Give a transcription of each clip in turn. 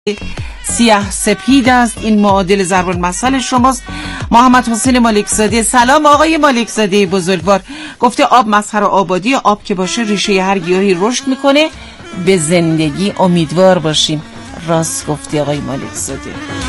سیاه سپید است. این معادل ضرب المثل شماست. محمد حسین مالکزاده. سلام آقای مالکزاده بزرگوار. گفته آب مظهر آبادی، آب که باشه ریشه هر گیاهی رشد میکنه. به زندگی امیدوار باشیم. راست گفتی آقای مالکزاده.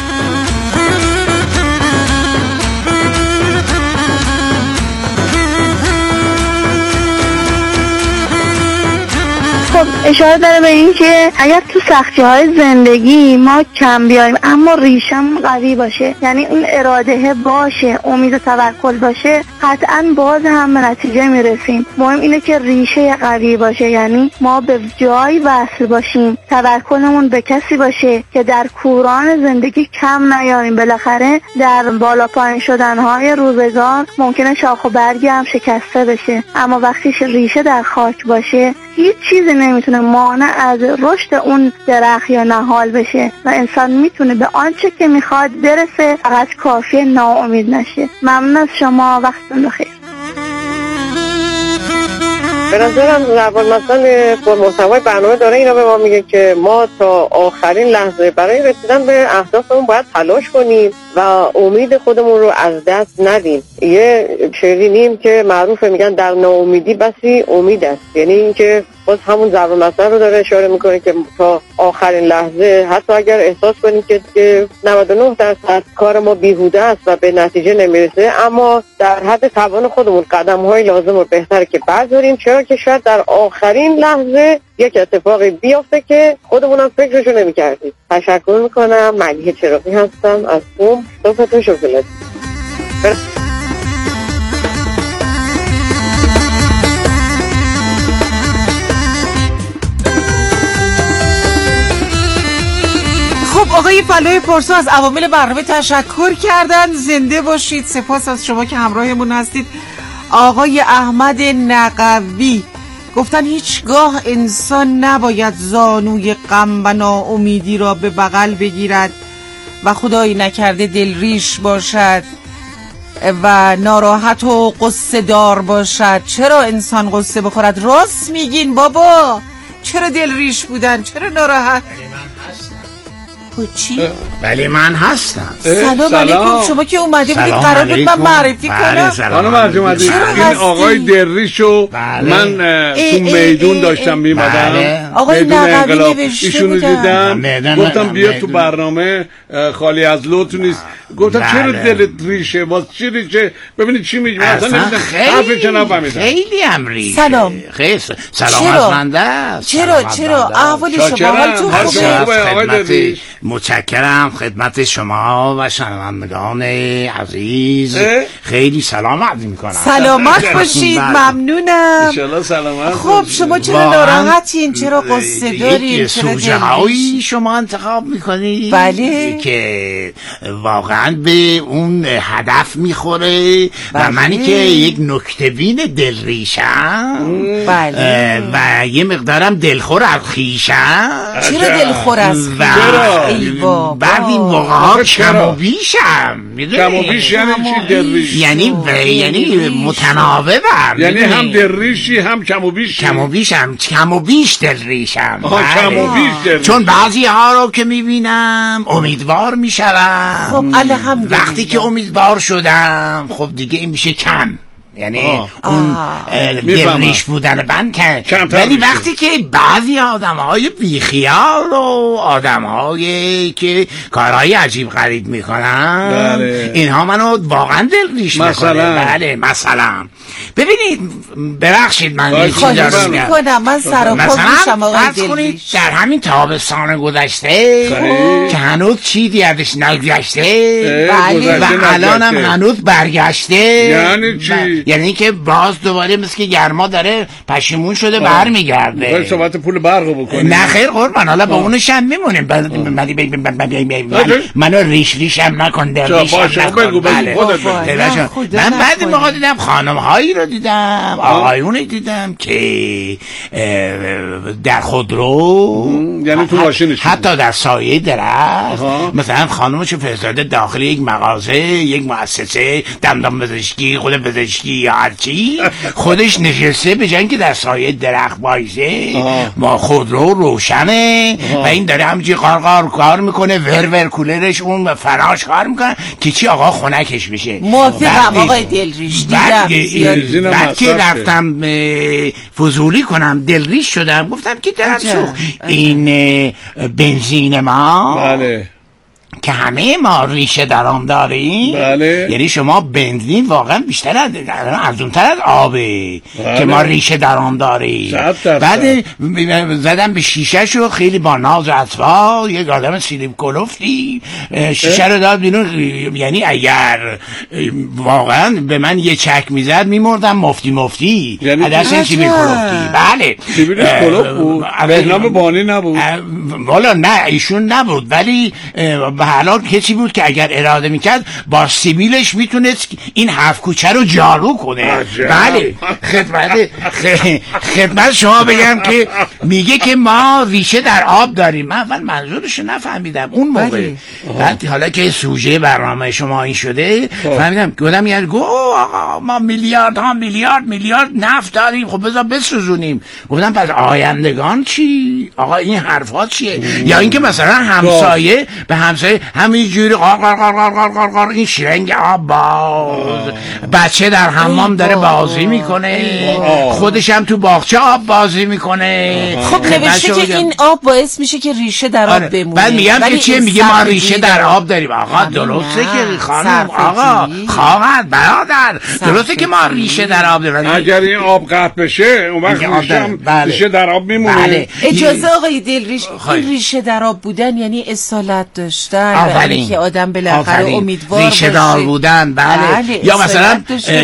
خب اشاره داره به این که اگر تو سختی‌های زندگی ما کم بیایم اما ریشم قوی باشه، یعنی اون اراده باشه، امید و توکل باشه، قطعاً باز هم به نتیجه میرسیم. مهم اینه که ریشه قوی باشه، یعنی ما به جای وصل باشیم، توکلمون به کسی باشه که در کوران زندگی کم نیاریم. بالاخره در بالا پایین شدن‌های روزگار ممکنه شاخ و برگی هم شکسته بشه، اما وقتی ریشه در خاک باشه هیچ چیزی نمیتونه مانع از رشد اون درخت یا نهال بشه و انسان میتونه به آنچه که میخواد برسه، فقط کافیه ناامید نشه. ممنون از شما، وقتتون بخیر. به نظرم ضرب المثل پرمحتوای برنامه داره اینا به ما میگه که ما تا آخرین لحظه برای رسیدن به اهدافمون باید تلاش کنیم و امید خودمون رو از دست ندیم. یه شعرینیم که معروفه، میگن در ناامیدی بسی امید است، یعنی اینکه باز همون ضرب المثل رو داره اشاره میکنه که تا آخرین لحظه حتی اگر احساس کنیم که 99% کار ما بیهوده است و به نتیجه نمیرسه، اما در حد توان خودمون قدم‌های لازم رو بهتره که برداریم، چرا که شاید در آخرین لحظه یک اتفاقی بیفته که خودمونم فکرشو نمی‌کردیم. تشکر میکنم. ملیحه چراغی هستم از قم. صبحتون شکلات. خب آقای فلای پرسو از عوامل برنامه تشکر کردن. زنده باشید. سپاس از شما که همراهمون هستید. آقای احمد نقوی گفتن هیچگاه انسان نباید زانوی غم و ناامیدی را به بغل بگیرد و خدایی نکرده دلریش باشد و ناراحت و قصه دار باشد. چرا انسان قصه بخورد؟ راست میگین بابا. چرا دلریش بودن؟ چرا ناراحت؟ چی؟ ولی من هستم. سلام علیکم. شما که اومده بودید قرار بود من معرفی کنم. خانم عزیز، این آقای دریشو من تو میدون داشتم میمدم. آقای نقوی نوشته ایشونو دیدم، گفتم بیا تو برنامه، خالی از لطف نیست. گفتم چرا دلت ریشه؟ واسه چی ریشه؟ ببینید چی میگم. اصلا خیلی هم ریشه. سلام. خیلی سلام از بنده است. چرا احوال شما حالتون خوبه؟ متشکرم خدمت شما و شنوندگان عزیز. خیلی سلام عرض می‌کنم. سلامت باشید. ممنونم. ان شاءالله سلامت. خب شما چرا ناراحتین؟ چرا قصه دارین؟ چرا سوژه‌هایی شما انتخاب می‌کنید؟ بله که واقعا به اون هدف میخوره و منی که یک نکته بین دلریشم بله و یه مقدارم دلخور از خویشم. چرا دلخور از خویشم؟ بعد این موقع ها کم و بیشم. کم و بیش یعنی چی دلریش؟ یعنی متناوبم، یعنی هم دلریشی هم کم و بیشی. کم و بیش دلریشم. کم و بیش دلریش. چون بعضی ها رو که میبینم امیدوار میشم. خب الحمدلله. وقتی که امیدوار شدم خب دیگه این میشه کم، یعنی اون دلریش بودن من کم. ولی وقتی که بعضی آدم‌های بیخیال و آدم‌هایی که کارهای عجیب غریب میکنن اینها منو واقعا دلریش میکنه. بله مثلا ببینید، ببخشید من خواهش میکنم، من سراپا میشم آقای دلریش. در همین تابستان گذشته که هنوز چیزی ازش نگذشته و الانم هنوز برگشته. یعنی چی؟ یعنی که باز دوباره مثل که گرما داره پشیمون شده برمیگرده. باید صحبت پول برقو بکنیم. نه خیر قربان، حالا با اونش هم میمونیم. منو ریشم نکن، درریشم نکن. من بعد موقع دیدم خانم هایی رو دیدم، آقایونی دیدم که در خودرو، یعنی تو ماشینش، حتی در سایه درخت، مثلا خانمشو فرستاده داخل یک مغازه، یک مؤسسه دندان پزشکی، خود پزشکی باشی یا هرچی، خودش نشسته به جنگ که در سایه درخت وایسه با خودرو روشنه و این داره همینجوری قار کار میکنه، ور کولرش اون فراش کار میکنه که چی آقا خنکش بشه. موافقم آقای دلریش. دیدم بعد که رفتم فضولی کنم دلریش شدم، گفتم که درم سوخت این بنزین ما. بله که همه ما ریشه درام داریم. بله. یعنی شما بنزین واقعا بیشتر از ارزونتر از آبه. بله. که ما ریشه درام داریم. بعد زدم به شیشه شو خیلی با ناز و اطفال، یک آدم سیلیب کلفتی شیشه رو داد بیرون. یعنی اگر واقعا به من یه چک میزد میمردم مفتی یعنی دست سیلیب کلفتی. بله سیلیبش کلفت بود، بهنام بانی نبود. والا نه ایشون نبود، ولی به حالا کسی بود که اگر اراده میکرد با سیبیلش میتونست این 7 کوچه رو جارو کنه. بله خدمت شما بگم که میگه که ما ریشه در آب داریم. من اول منظورش نفهمیدم اون موقع. بعد حالا که سوژه برنامه شما این شده فهمیدم. گفتم یعنی آقا ما میلیارد نفت داریم، خب بذار بسوزونیم. گفتم پس آیندگان چی؟ آقا این حرفات چیه؟ یا اینکه مثلا همسایه به همسایه همینجوری قار این شرنگ آب باز، بچه در حمام داره بازی میکنه، خودش هم تو باغچه آب بازی میکنه. خب نوشته که این آب باعث میشه که ریشه در آب بمونه. بعد میگم که چیه؟ میگه ما ریشه در آب داریم. آقا درسته که خانم، آقا خواهر برادر، درسته که ما ریشه در آب داریم. اگر این آب قطع بشه اون وقت ریشه در آب میمونه. اجازه آقای دلریش، این ریشه در آب بودن یعنی اصالت داشتن، یعنی که آدم بالاخره امیدوار ریشه دار بودن. بله. یا مثلا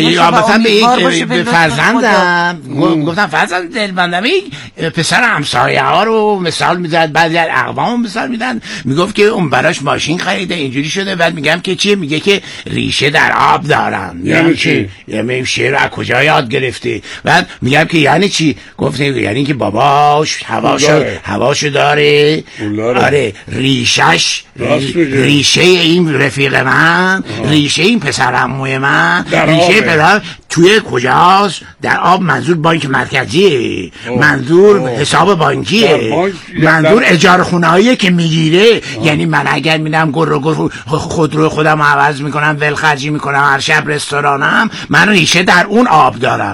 به فرزندم گفتم فرزند دلبندم، پسر همسایه ها رو مثال میزد، بعضی از اقوام مثال میدن، میگفت که اون براش ماشین خریده اینجوری شده. بعد میگم که چیه؟ میگه که ریشه در آب دارن. یعنی چی؟ یعنی شعر از کجا یاد گرفته؟ بعد میگم که یعنی چی؟ گفت یعنی که باباش هواشو داره. آره ریشش ریشه این رفیق من، ریشه این پسر عموی من، ریشه پدر توی کجاست؟ در آب. منظور بانک مرکزیه، منظور حساب بانکیه، منظور اجاره خونه‌ایه که میگیره. یعنی من اگر میرم خودرو خودم عوض میکنم، ولخرجی میکنم، هر شب رستورانم، من ریشه در اون آب دارم.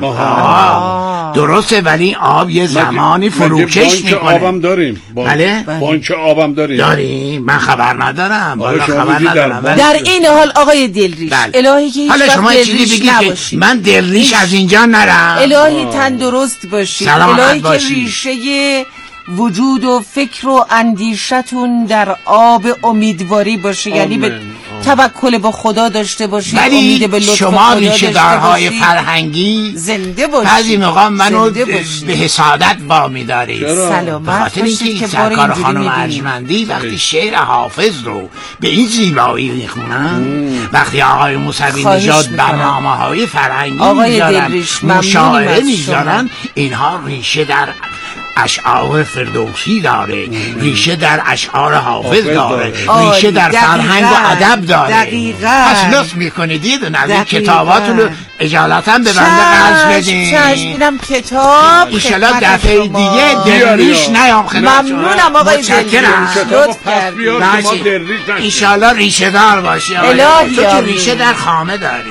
درسته، ولی آب یه زمانی فروکش میکنه. آبم داریم. بله بانک آبم داریم. من خبر ندارم. در این حال آقای دلریش، الهی که حالا شما چیزی بگید که من دلریش از اینجا نرم. الهی تندرست باشید، الهی که ریشه وجود و فکر و اندیشتون در آب امیدواری باشه. یعنی به توکل با خدا داشته باشید، امید به لطف شما ریشه دارهای فرهنگی زنده باشید. بعضی موقع منو به حسادت وامی دارید. سلامت باشید که سرکار خانم ارجمندی وقتی شعر حافظ رو به این زیبایی میخونن، وقتی آقای موسوی نژاد برنامه‌های فرهنگی میذارن، مشاعره میذارن، اینها ریشه در اشعار فردوسی داره، ریشه در اشعار حافظ داره، ریشه در فرهنگ و ادب داره. دقیقاً. پس لطف میکنید یه دونه از این کتاباتون رو اجالتا به بنده قرض بدین. چشم میدم کتاب. ایشالا دفعه دیگه دلریش نیام خدمت. ممنونم آقای دلریش، لطف کردید. ایشالا ریشه دار باشی. تو که ریشه در خامه داری.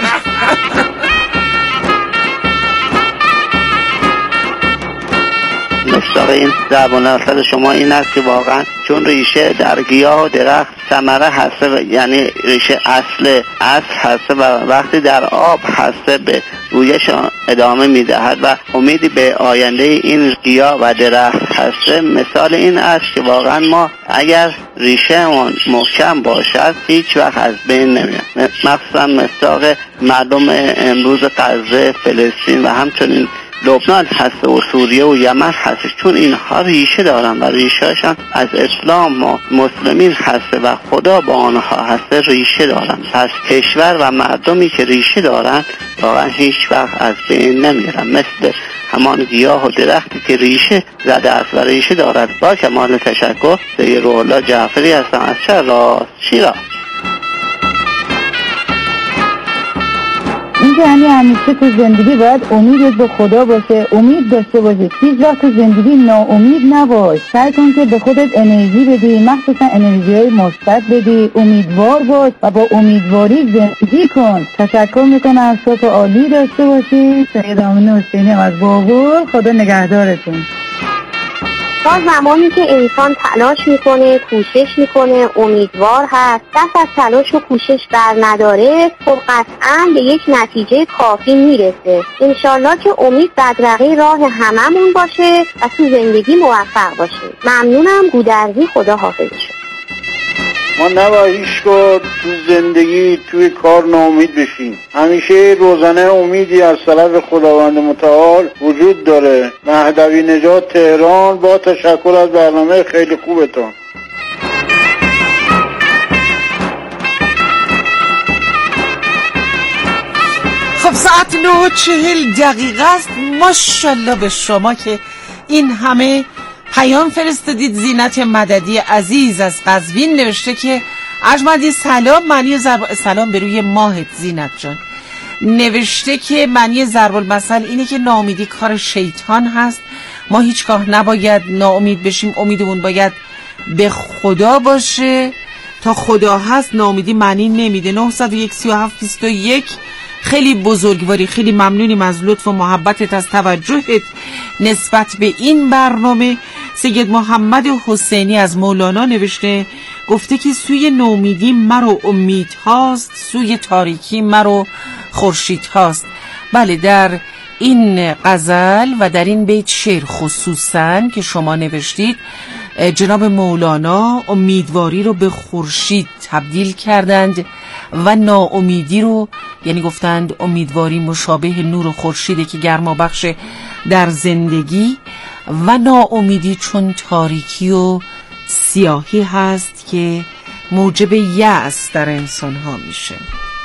مصداق این زبان اصل شما این است که واقعا چون ریشه در گیاه و درخت ثمره هسته، یعنی ریشه اصل هسته و وقتی در آب هسته به رویش ادامه میدهد و امیدی به آینده این گیاه و درخت هسته. مثال این است که واقعا ما اگر ریشه محکم باشد هیچ وقت از بین نمیاد. مخصوصا مصداق مردم امروز غزه، فلسطین و همچنین لبنان هست و سوریه و یمن هست، چون اینها ریشه دارن و ریشهشان از اسلام و مسلمین هست و خدا با آنها هست، ریشه دارن. پس کشور و مردمی که ریشه دارن واقعا هیچ وقت از بین نمیرن، مثل همان گیاه و درختی که ریشه زده است و ریشه دارد. با کمال تشکر، سید روح الله جعفری هستم از شهر شیراز. اینکه همیشه تو زندگی باید امید به خدا باشه، امید داشته باشی، هیچ وقت تو زندگی ناامید نباش. سعی کن که به خودت انرژی بدی، مخصوصا انرژی‌های مثبت بدی، امیدوار باش و با امیدواری زندگی کن. تشکر میکنم، صبح عالی داشته باشی. سید آمین حسینی از باغور، خدا نگهدارتون. تا زمانی که انسان تلاش میکنه، کوشش میکنه، امیدوار هست، دست از تلاش و کوشش بر نداره، خب قطعا به یک نتیجه کافی میرسه. انشالله که امید بدرقه راه هممون باشه و تو زندگی موفق باشه. ممنونم. گودرزی، خدا حافظشون. ما نباید هیچگاه تو زندگی توی کار ناامید بشیم. همیشه روزانه امیدی از طرف خداوند متعال وجود داره. مهدوی نژاد، تهران. با تشکر از برنامه خیلی خوبتون. خب ساعت 9:40 است. ماشاءالله به شما که این همه پیام فرستادید. زینت مددی عزیز از قزوین نوشته که اجمدی سلام، معنی سلام به روی ماهت زینت جان. نوشته که معنی ضرب المثل اینه که ناامیدی کار شیطان هست. ما هیچگاه نباید ناامید بشیم، امیدمون باید به خدا باشه. تا خدا هست ناامیدی معنی نمیده. 901-37-21. خیلی بزرگواری، خیلی ممنونیم از لطف و محبتت، از توجهت نسبت به این برنامه. سید محمد حسینی از مولانا نوشته، گفته که سوی نومیدی مرو امید هاست، سوی تاریکی مرو خورشید هاست. بله، در این غزل و در این بیت شعر خصوصا که شما نوشتید، جناب مولانا امیدواری رو به خورشید تبدیل کردند و ناامیدی رو، یعنی گفتند امیدواری مشابه نور و خورشیده که گرما بخش در زندگی، و ناامیدی چون تاریکی و سیاهی هست که موجب یأس در انسان ها میشه.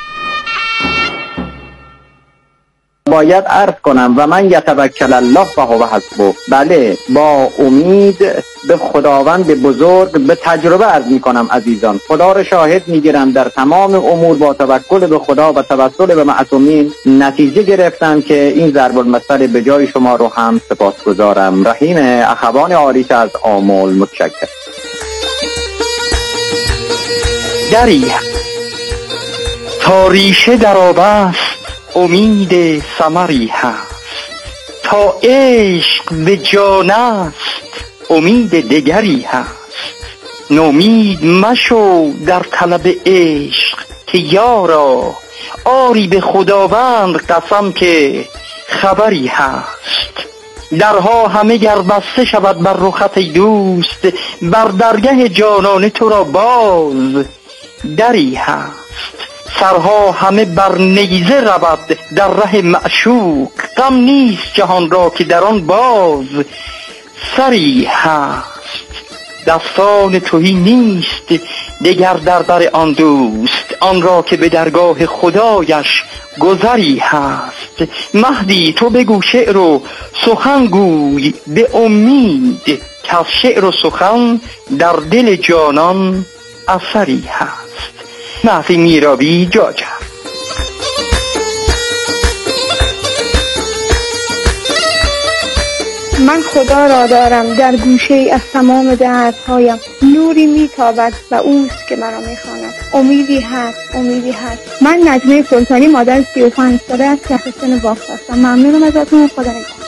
باید عرض کنم و من یتوکل الله فهو حسبه. بله، با امید به خداوند بزرگ به تجربه عرض می کنم عزیزان. خدا را شاهد می گیرم در تمام امور با توکل به خدا و توسل به معصومین نتیجه گرفتم که این ضرب المثل به جای شما رو هم سپاسگزارم. رحیم اخوان عالیش از آمل متشکرم. دری تا ریشه در آب است امید ثمری هست، تا عشق به جان است امید دگری هست. نومید مشو در طلب عشق که یارا، آری به خداوند قسم که خبری هست. درها همه گر بسته شود بر رخت ای دوست، بر درگه جانانه تو را باز دری هست. سرها همه بر نیزه رود در ره معشوق، غم نیست جهان را که در آن باز سری هست. دستان تهی نیست دگر در بر آن دوست، آن را که به درگاه خدایش گذری هست. مهدی تو بگو شعر و سخن گوی به امید، که از شعر و سخن در دل جانان اثری هست. مهدی میرابی جاجه. من خدا را دارم در گوشه ای از تمام دردهایم، نوری میتابد و اوست که مرا میخواند. امیدی هست، امیدی هست. من نجمه سلطانی، مادر 35 ساله از شهرستان بافت هستم. ممنونم ازتون. خدا نگهدار.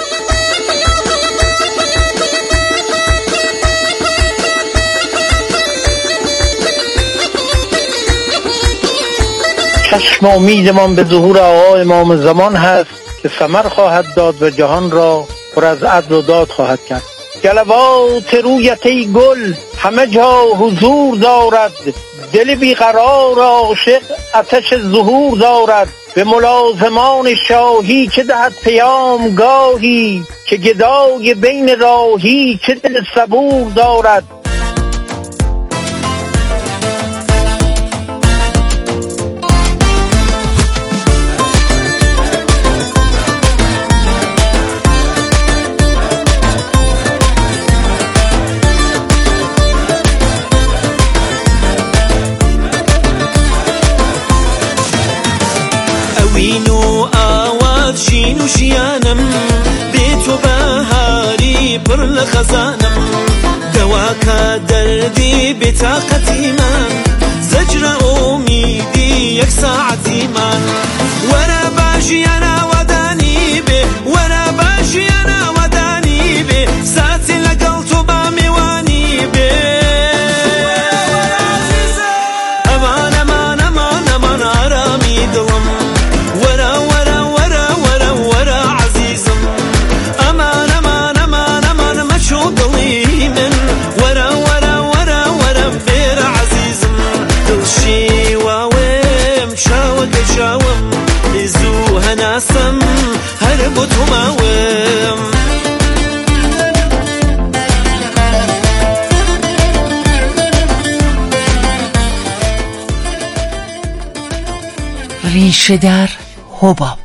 چشم امیدمان به ظهور آقا امام زمان هست که ثمر خواهد داد و جهان را پر از عدل و داد خواهد کرد. جلوات رویت ای گل همه جا حضور دارد، دل بیقرار عاشق آتش ظهور دارد. به ملازمان شاهی چه دهد پیام گاهی، که گدای بین راهی چه دل صبور دارد. ژیانم بێ تۆ بەهاری پڕ لە خەزانم دەواکە دەردی بێتاقەتیمان زەجرە ئومیدی یەک ساعەتیمان وەرە با ژیانە وەدانی بێ وەرە با ژیانە وەدانی بێ ساتی لەگەڵ تۆ با میوانی بێ ئەمان ئەمان ئەمان ئەمان ئارامی دڵم وەرە وەرە وەرە وەرە وەرە عەزیزم ئەمان ئەمان ئەمان ئەمان مەچۆ دڵی من وەرە وەرە وەرە وەرە بێرە عەزیزم دڵشیواوێم چاوەکە چاوم زوو هەناسم هەر بۆ تۆ ماوم ریشه در حباب.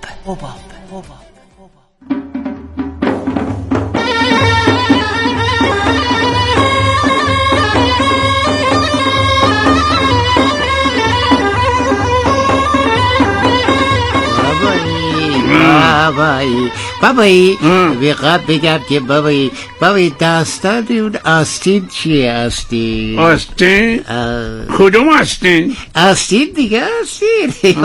بابایی بیقاب بگم که بابایی داستان اون آستین چیه؟ آستین کدوم آستین؟ آستین دیگه آستین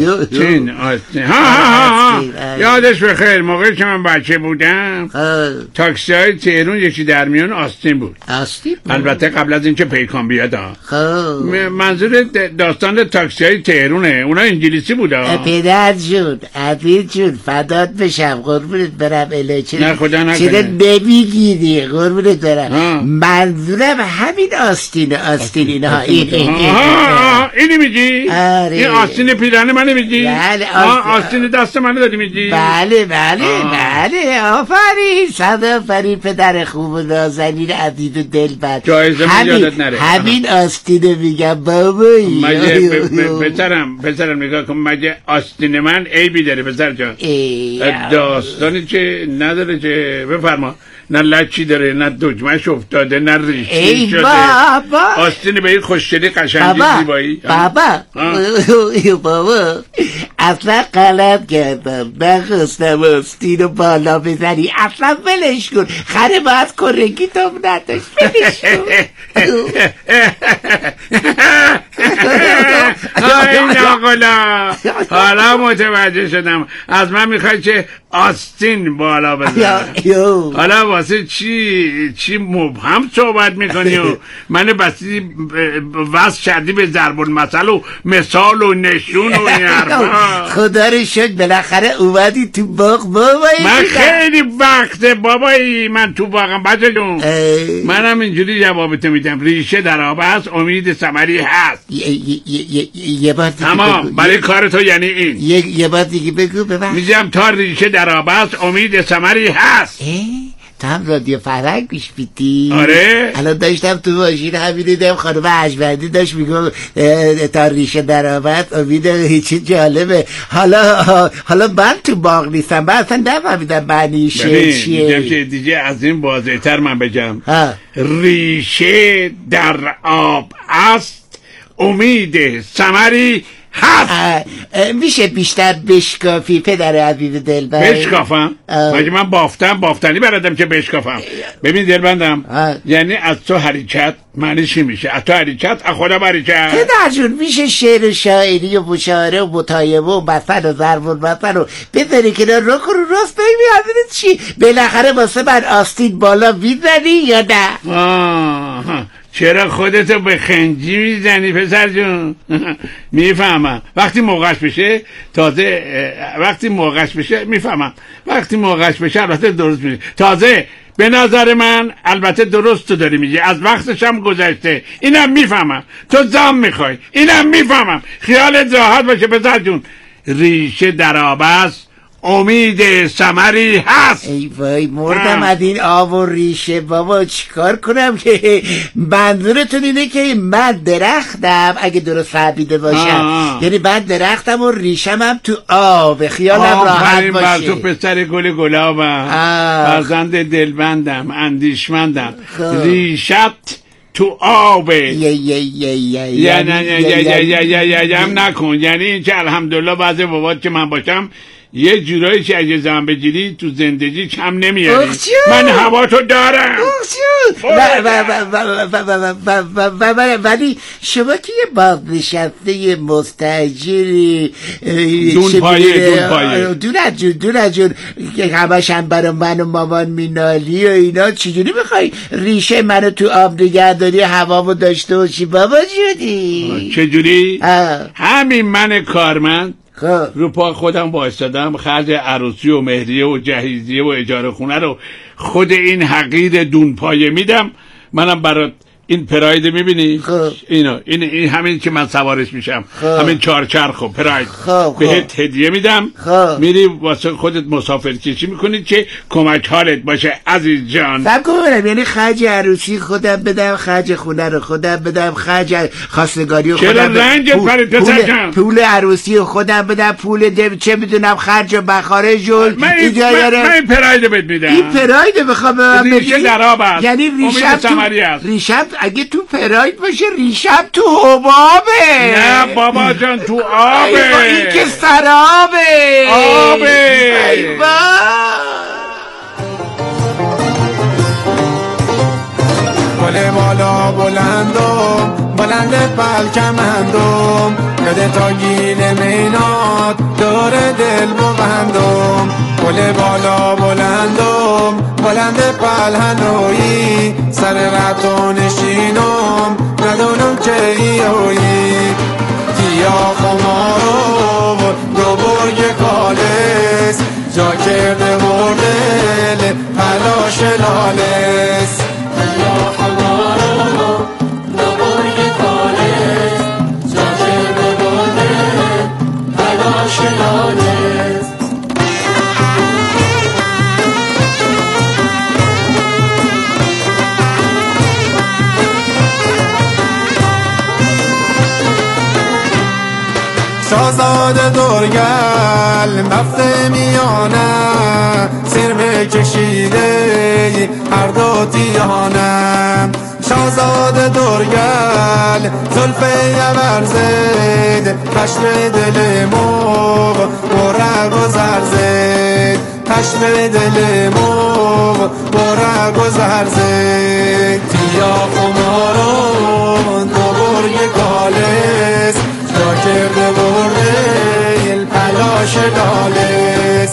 یادش بخیر موقعی که من بچه بودم تاکسی های تهرون یکی در میان آستین بود. البته قبل از اینکه پیکان بیاد. منظور داستان تاکسی های تهرونه، اونا انگلیسی بود. پدر جون عبید جون فدات بشم قربونت برم اله نه خدا نکنه چرا نمیگیری قربونت برم منظورم همین آستین اینها اینی میگی؟ این آستین پیرانه منو میگی؟ بله آستین دست منو داری میگی؟ بله آفرین صد آفرین پدر خوب و نازنین عبید و دلبر جایزه من یادت نره همین آستین میگم بابایی پسرم نگاه کن مگه آستین من عیبی داره پسر جان؟ داستانی که نداره که بفرما نه لچی داره نه دجمش افتاده نه ریشی شده آستین به این خوشگلی قشنگی زیبایی بابا اصلا غلط کردم نخواستم آستین رو بالا بزنی اصلا ولش کن خره باید کرنگی تو نداشت ولش کن حالا متوجه شدم از من میخوای که آستین بالا بزنم حالا واسه چی مبهم صحبت میکنی و منو بسی واسه کردی به ضرب المثل و مثال و نشون و این حرفا خدا رو شکر بالاخره اومدی تو باغ بابایی من خیلی وقت بابایی من تو باغم بچه جون منم اینجوری جوابتو میدم ریشه در آب هست امید ثمری هست یه بار دیگه تمام برای کار تو یعنی این یه بار دیگه بگو ببخش میگم تا ریشه در آب هست امید ثمری هست تو هم رادیو فرهنگ گوش میدی؟ آره الان داشتم تو ماشین همین دیدم خانم اجوندی داشت میگم تا ریشه درآمد امید هیچی جالبه حالا من تو باغ نیستم من اصلا نفهمیدم معنیش چیه میگم که دیگه از این واضح‌تر من بگم ریشه در آب است امید ثمری هست میشه بیشتر بشکافی پدر عزیز دلبر بشکافم؟ مگه من بافتنی بردم که بشکافم ببین دلبندم یعنی از تو حرکت معنی چی میشه؟ از تو حرکت از خودم حرکت پدر جون میشه شعر و شاعری و مشاعره و مطایبه و مثل و ضرب المثل و بذاری که رو راست نمیدونی چی بالاخره واسه من آستین بالا میزنی یا نه؟ چرا خودتو به خنجی میزنی پسر جون؟ میفهمم وقتی موقعش بشه میفهمم وقتی موقعش بشه البته درست میشه تازه به نظر من البته درست تو داری میگی از وقتش هم گذشته اینم میفهمم تو زام میخوای اینم میفهمم خیالت راحت باشه پسر جون ریشه در آب است امید ثمری هست ای وای مردم از این آب و ریشه بابا چیکار کنم که منظورتون اینه که من درختم اگه درست فهمیده باشم یعنی من درختم و ریشم هم تو آب خیالم راحت باشه بر تو پسر گل گلابم فرزند دلبندم اندیشمندم ریشت تو آبه هم نکن یعنی این که الحمدلله بعض بابات که من باشم یه جورایی که اگه زن بگیری تو زندگی کم نمیاری. من هوا تو دارم. ولی شما که یه بازنشسته مستاجری دون جون که همش هم برای من و مامان مینالی و اینا، چجوری میخوای ریشه منو تو آب نگه داری هوامو داشته باشی بابا جونی؟ چجوری؟ همین من کارمند رو پا خودم وایستادم، خرج عروسی و مهریه و جهیزیه و اجاره خونه رو خود این حقیر دونپایه میدم. منم برات این پراید میبینی؟ این همین که من سوارش میشم، همین چارچرخ و پراید بهت هدیه میدم. میری واسه خودت مسافر کشی میکنی که کمک حالت باشه عزیز جان. فهم کنم یعنی خرج عروسی خودم بدم، خرج خونه رو خودم بدم، خرج خواستگاری خودم بدم، چرا رنجت پرید پسر جان؟ پول عروسی خودم بدم، پول چه میدونم خرج بخارج و من این پراید بهت میدم. این پراید بخوام به من بدی؟ ریشه در آب است، یعنی ریشم اگه تو پراید باشه ریشم تو حبابه. نه بابا جان تو آبه. این که سرابه. آبه. گل بالا بلندم بلند پلکمندم، بده تا گیل مینات دور دل ببندم. گل بالا بلندم بلند پلهنویی، سر رفتو نشینم ندونم چه ایویی. گیا خمارو دو برگ کالس، جا کرده بردل پلاش لالس. گیا خمارو دو برگ کالس، جا کرده بردل پلاش لالس. شاهزاده دورگل مفت میانه، سرمه کشیده هر دو دیانه. شاهزاده دورگل زلفه یورزد، پشم دل مو برگ و زرزد، پشم دل مو برگ و زرزد. دیا خمارون دو برگ کالس، جا کرده برده پلاش لالس.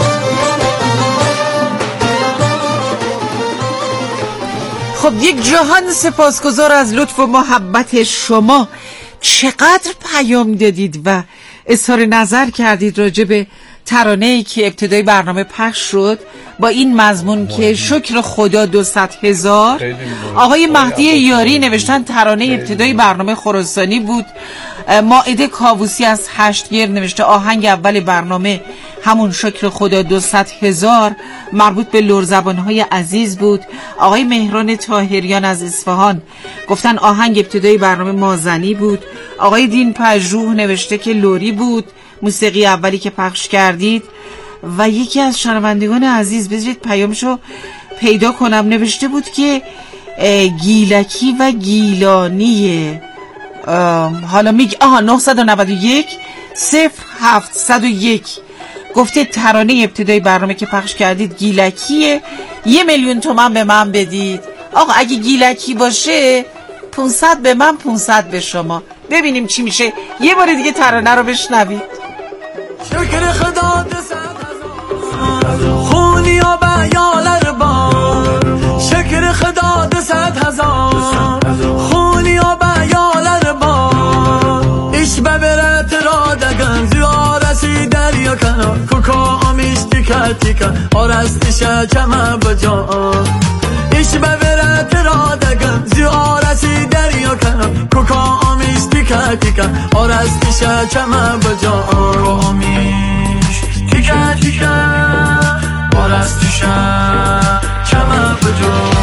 خب یک جهان سپاسگزار از لطف و محبت شما. چقدر پیام دادید و اظهار نظر کردید راجع به ترانه‌ای که ابتدای برنامه پخش شد با این مضمون که شکر خدا 200,000. آقای مهدی یاری نوشتن ترانه ابتدای برنامه خراسانی بود. مائده کاووسی از 8 گیر نوشته آهنگ اول برنامه همون شکر خدا 200,000 مربوط به لرزبان‌های عزیز بود. آقای مهران طاهریان از اصفهان گفتن آهنگ ابتدای برنامه مازنی بود. آقای دین پژوه نوشته که لوری بود موسیقی اولی که پخش کردید. و یکی از شنوندگان عزیز بذارید پیامشو پیدا کنم نوشته بود که گیلکی و گیلانیه. حالا میگه 991 0701 گفته ترانه ابتدای برنامه که پخش کردید گیلکیه، 1,000,000 تومان به من بدید. آقا اگه گیلکی باشه 500 به من 500 به شما، ببینیم چی میشه. یه بار دیگه ترانه رو بشنوید. شکر خدا 200,000 خونی و بیالر بار، شکر خدا 200,000 خونی و بیالر بار. ایش ببرت را دگن زیارسی دریا کنار، کوکا آمیشتی کتی کن آرستیشه کمه بجا. ایش ببرت را دگن زیارسی دریا کنار، کوکا آمیشتی کتی کن آرستیشه کمه بجا. آمیشتی کتی کن آرستیشه کمه بجا.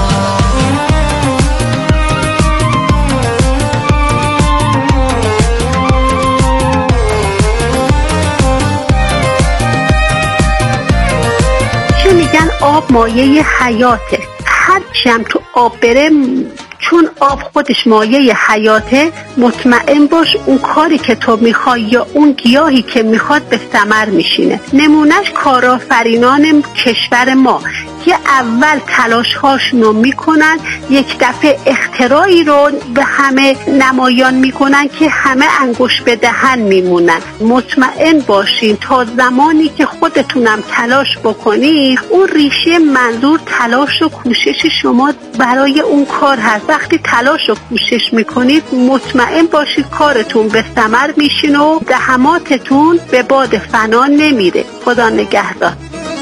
میگن آب مایه حیاته، هر چیم تو آب بره چون آب خودش مایه حیاته، مطمئن باش اون کاری که تو میخوای یا اون گیاهی که میخواد به ثمر میشینه. نمونهش کارآفرینان کشور ما که اول تلاش‌هاشونو میکنن، یک دفعه اختراعی رو به همه نمایان میکنن که همه انگوش به دهن میمونن. مطمئن باشین تا زمانی که خودتونم تلاش بکنی، اون ریشه منظور تلاش و کوشش شما برای اون کار هست. وقتی تلاش و کوشش میکنید مطمئن باشید کارتون به ثمر میشین و زحماتتون به باد فنا نمیره. خدا نگهدار.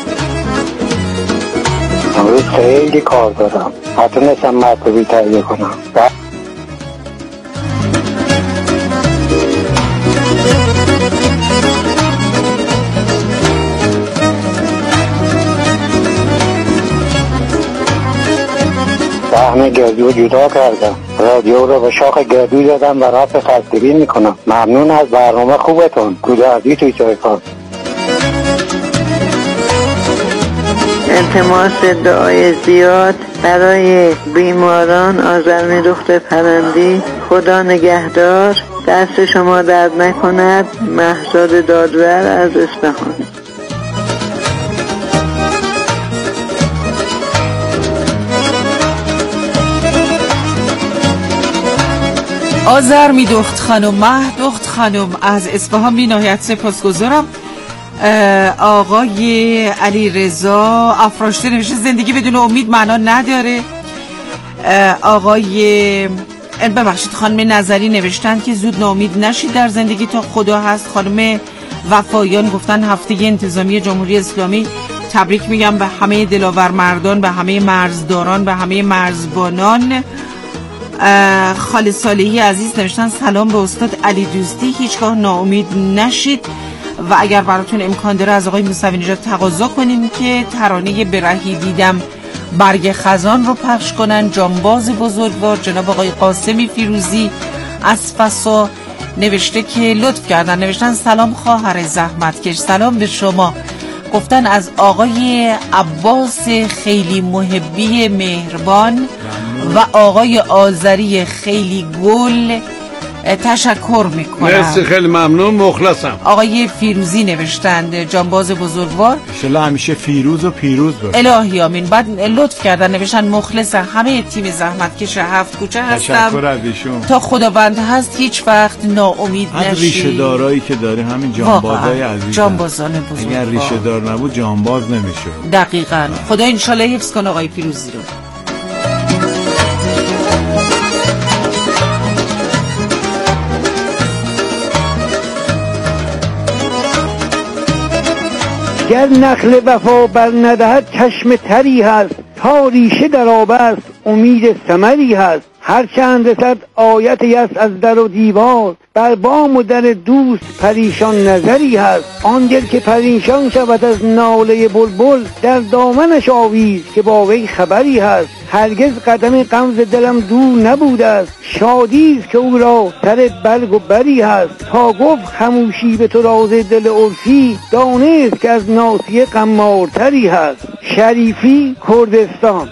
امروز خیلی کار دارم، نتونستم مرتبی تهیه کنم. سهم گردو جدا کردم، رادیو رو به شاخ گردو دادم و رفت خستگی میکنم. ممنون از برنامه خوبتون. گودردی توی جای کار. التماس دعای زیاد برای بیماران آذرمیدخت پرندی. خدا نگهدار، دست شما درد نکند. مهزاد دادور از اصفهان. آذرمیدخت خانم، مهدخت خانم از اصفهان بی نهایت سپاسگزارم. آقای علی رضا افراشته نوشته زندگی بدون امید معنا نداره. آقای ببخشید خانم نظری نوشتن که زود ناامید نشید در زندگی تا خدا هست. خانم وفایان گفتن هفته انتظامی جمهوری اسلامی تبریک میگم به همه دلاور مردان، به همه مرزداران، به همه مرزبانان. خالد صالحی عزیز نوشتن سلام به استاد علی دوستی، هیچگاه ناامید نشید و اگر براتون امکان داره از آقای موسوی نژاد تقاضا کنین که ترانه برهی دیدم برگ خزان رو پخش کنن. جانباز بزرگوار جناب آقای قاسمی فیروزی از فسا نوشته که لطف کردن، نوشتن سلام خواهر زحمتکش، سلام به شما. گفتن از آقای عباس خیلی محبی مهربان و آقای آذری خیلی گل تشکر میکنم. مرسی، خیلی ممنون، مخلصم. آقای فیروزی نوشتند جانباز بزرگوار انشالله همیشه فیروز و پیروز باشه. الهی آمین. بعد لطف کردن نوشتن مخلصم، همه تیم زحمتکش هفت کوچه هستم. تشکر از ایشون. تا خداوند هست هیچ وقت ناامید نشید. از ریشه دارایی که داره همین جانبازای عزیز، جانبازان بزرگوار. اگر ریشه دار نبود جانباز نمیشه. دقیقاً. خدا انشالله حفظ کنه آقای فیروزی رو. گر نخل وفا بر ندهد چشم تری هست، تا ریشه در آب است امید ثمری هست. هر چند رسد آیت یأس از در و دیوار، بر بام و در دوست پریشان نظری هست. آن دل که پریشان شود از ناله بلبل، در دامنش آویز که با وی خبری هست. هرگز قدم غم ز دلم دور نبوده است، شادی است که او را سر برگ و بری هست. تا گفت خموشی به تو راز دل عرفی، دانست که از ناصیه غمارتری هست. شریفی، کردستان.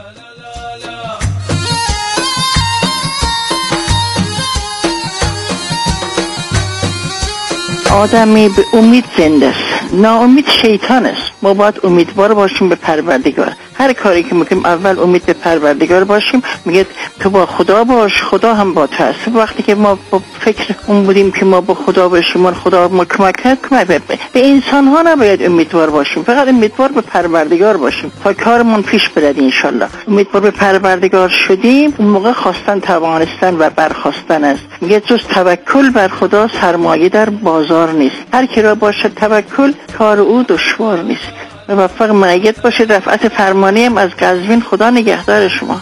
آدمی به امید زنده است، ناامید شیطان است. ما باید امیدوار باشیم به پروردگار. هر کاری که میکنیم اول امید به پروردگار باشیم. میگه تو با خدا باش، خدا هم با تو است. وقتی که ما با فکر اون بودیم که ما با خدا باشیم، خدا ما کمک کنه، به انسان ها نباید امیدوار باشیم، فقط امیدوار به پروردگار باشیم تا کارمون پیش بره. انشالله امیدوار به پروردگار شدیم، اون موقع خواستن توانستن و برخواستن است. میگه جز توکل بر خدا سرمایه در بازار نیست. هر کی را باشد توکل کار او دشوار نیست. موفق مؤید باشه. رفعت فرمانی هم از قزوین. خدا نگهدار شما.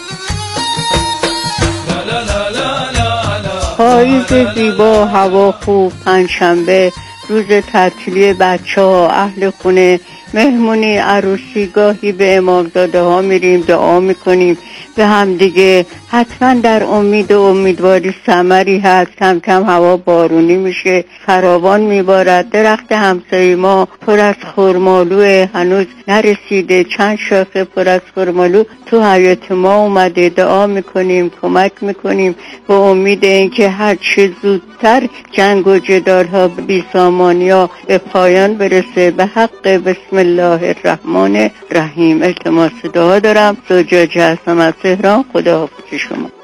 پاییز زیبا، هوا خوب، پنجشنبه روز تعطیلی بچه‌ها، اهل خونه مهمونی عروسی گاهی به امامزاده ها میریم دعا میکنیم به هم دیگه. حتما در امید و امیدواری ثمری هست. کم کم هوا بارونی میشه، فراوان میبارد. درخت همسایه ما پر از خرمالو هنوز نرسیده، چند شاخه پر از خرمالو تو حیاط ما اومده. دعا میکنیم، کمک میکنیم به امید اینکه هر چه زودتر جنگ و جدال‌ها بی‌سامانی‌ها به پایان برسه. به حق بسم الله الرحمن الرحیم التماس دعا دارم. زجاجه هستم از تهران. خداحافظ شما.